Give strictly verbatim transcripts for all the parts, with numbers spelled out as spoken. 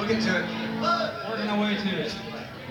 get to it. Working our way to it.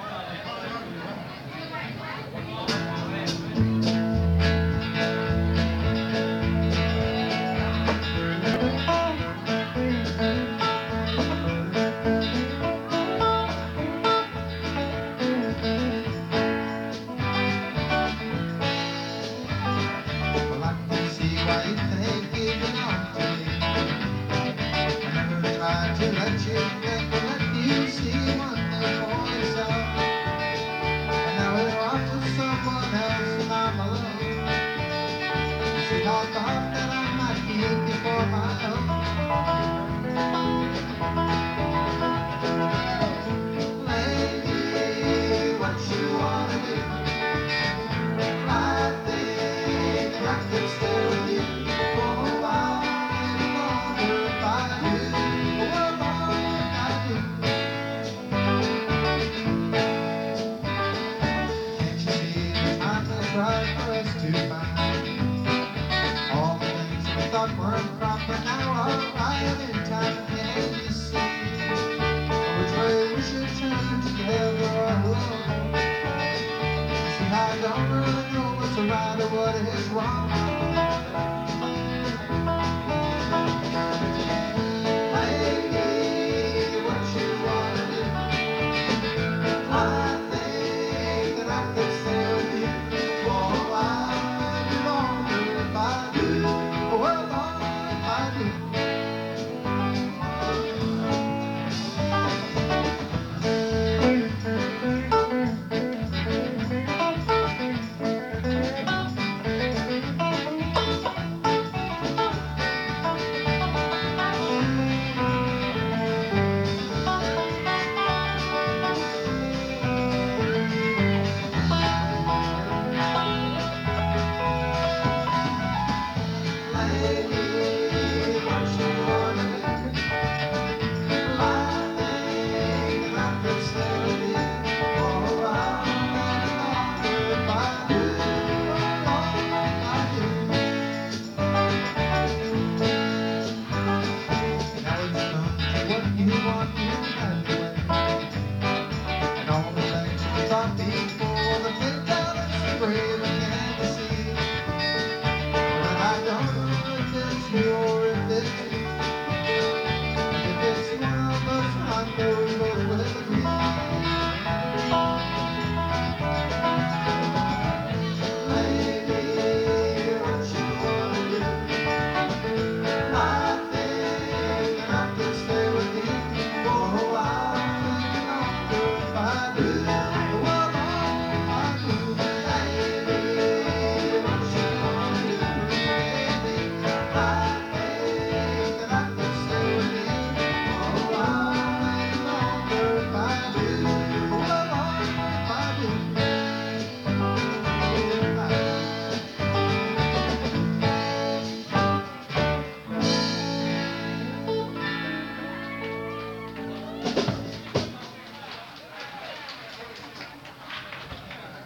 Well, I can see why you think giving up to me. I never tried to let you think or let you see one thing for yourself. And now you're off to someone else and I'm alone. Sweetheart, thought that I might keep you for my own. Lady, what you want?